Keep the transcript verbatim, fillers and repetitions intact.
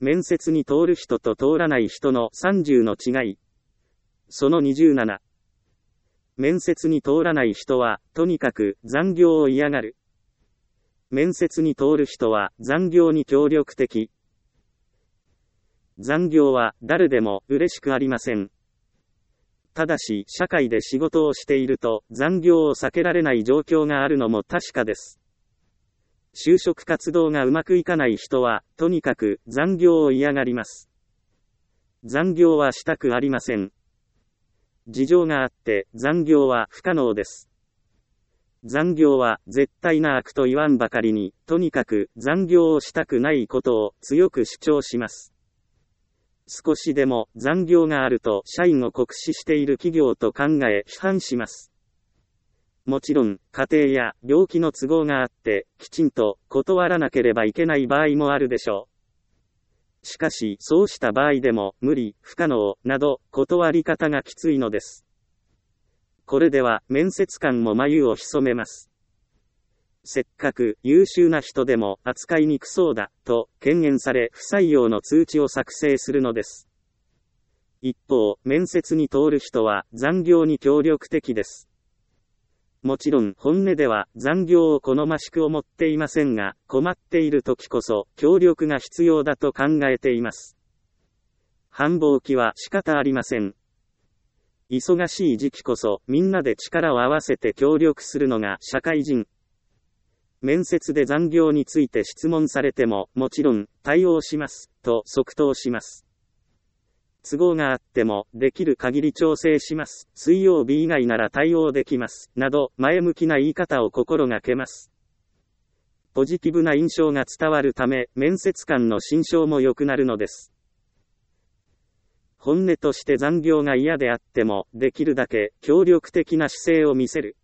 面接に通る人と通らない人のさんじゅうの違い。そのにじゅうなな。面接に通らない人は、とにかく残業を嫌がる。面接に通る人は残業に協力的。残業は誰でも嬉しくありません。ただし、社会で仕事をしていると残業を避けられない状況があるのも確かです。就職活動がうまくいかない人は、とにかく残業を嫌がります。残業はしたくありません。事情があって残業は不可能です。残業は絶対な悪と言わんばかりに、とにかく残業をしたくないことを強く主張します。少しでも残業があると社員を酷使している企業と考え批判します。もちろん、家庭や病気の都合があって、きちんと断らなければいけない場合もあるでしょう。しかし、そうした場合でも、無理、不可能、など、断り方がきついのです。これでは、面接官も眉を潜めます。せっかく優秀な人でも扱いにくそうだ、と敬遠され不採用の通知を作成するのです。一方、面接に通る人は残業に協力的です。もちろん本音では残業を好ましく思っていませんが、困っている時こそ協力が必要だと考えています。繁忙期は仕方ありません。忙しい時期こそみんなで力を合わせて協力するのが社会人。面接で残業について質問されても、もちろん対応します、と即答します。都合があっても、できる限り調整します。水曜日以外なら対応できます。など、前向きな言い方を心がけます。ポジティブな印象が伝わるため、面接官の心象も良くなるのです。本音として残業が嫌であっても、できるだけ協力的な姿勢を見せる。